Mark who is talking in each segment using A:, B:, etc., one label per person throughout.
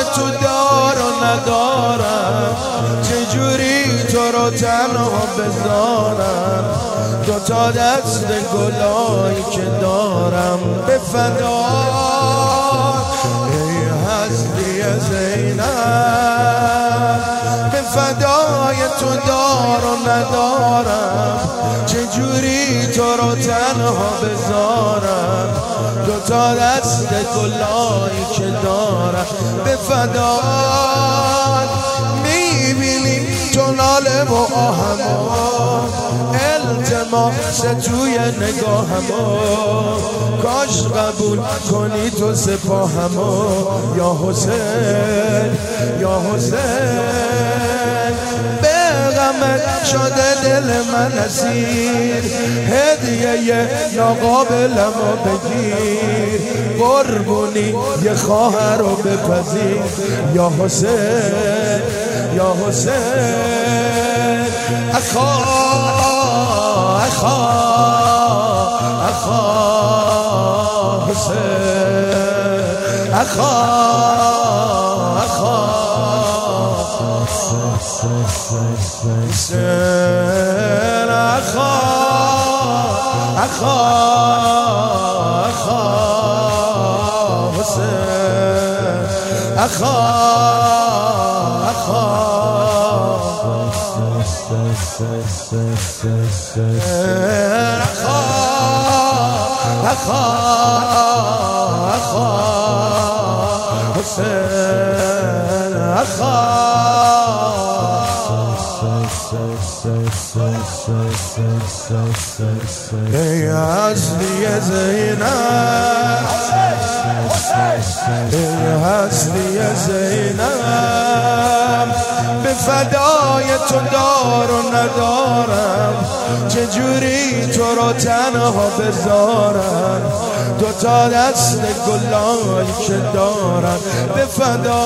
A: تو دار و ندارم، چجوری تو رو تنها بذارم. دوتا دست گلایی که دارم به فدا، ای هستی زینب، به فدای تو دار و ندارم، چجوری تو رو تنها بذارم. دوتا دست گلایی که دارم به فدا، میبینی تو ناله و آهمو، التماس توی نگاهمو، کاش قبول کنی تو سپاهمو. یا حسین یا حسین، به غمت شده دل من اسیر، هدیه ناقابلمو بگیر، قربونی یه خواهر رو بپذیر. یا حسین یا حسین، اخا اخا اخا حسین، اخا اخا حسین، اخا اخا اخا حسین، اخا اخا اخا اخا حسین، اخا ای هستی زینب، ای هستی زینب، به فدای تو دار و ندارم، چجوری تو رو تنها بذارم. دوتا دست گلایی که دارم به فدا،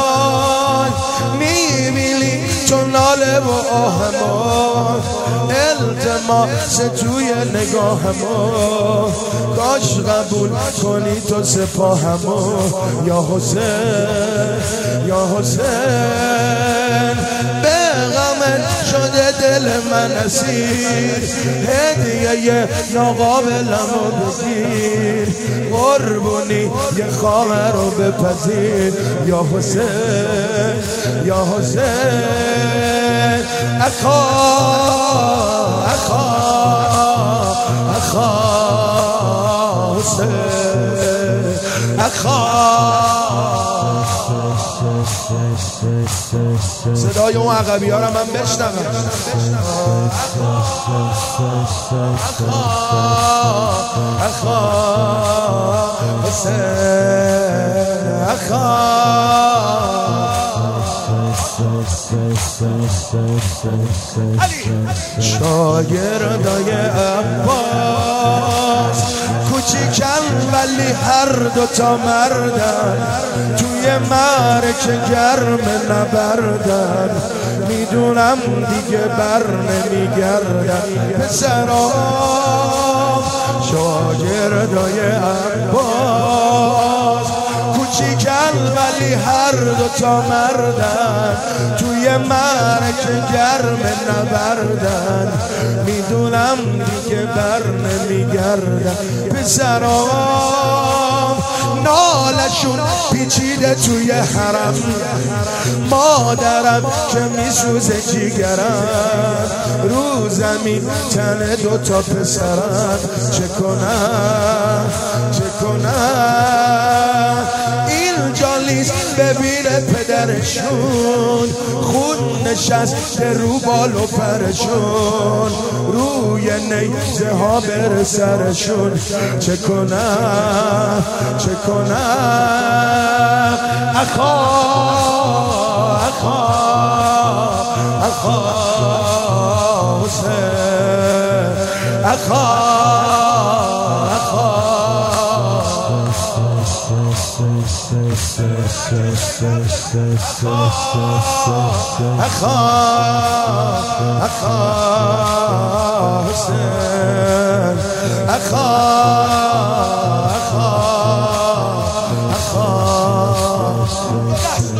A: میبینی تو ناله و آهمو، التماس توی نگاهمو، کاش قبول کنی تو سپاهمو. یا حسین یا حسین، به غمت شده دل من اسیر، هدیه ناقابلمو بگیر، قربونی یه خواهر رو بپذیر. یا حسین یا حسین، اخا اخا اخا حسین، اخا. صدای اون عقبی ها رو من بشنوم. اخا حسین، اخا شاگردای عباس، کوچیکن ولی هر دوتا مردن، توی معرکه گرم نبردن، میدونم دیگه بر نمیگردن پسرام. شاگردای عباس، کوچیکن ولی هر دوتا مردن، توی معرکه گرم نبردن، میدونم دیگه بر نمیگردن پسرام. نالشون پیچیده توی حرم، مادرم که میسوزه جیگرم، رو زمین تن دوتا پسرم، چه کنم چه کنم. اینجا لیست ببینه پدرشون، خون نشسته رو بال و پرشون، روی نیزه ها بر سرشون، چه کنم چه کنم. اخا اخا اخا حسین، اخا اخا اخا اخا حسین، اخا اخا اخا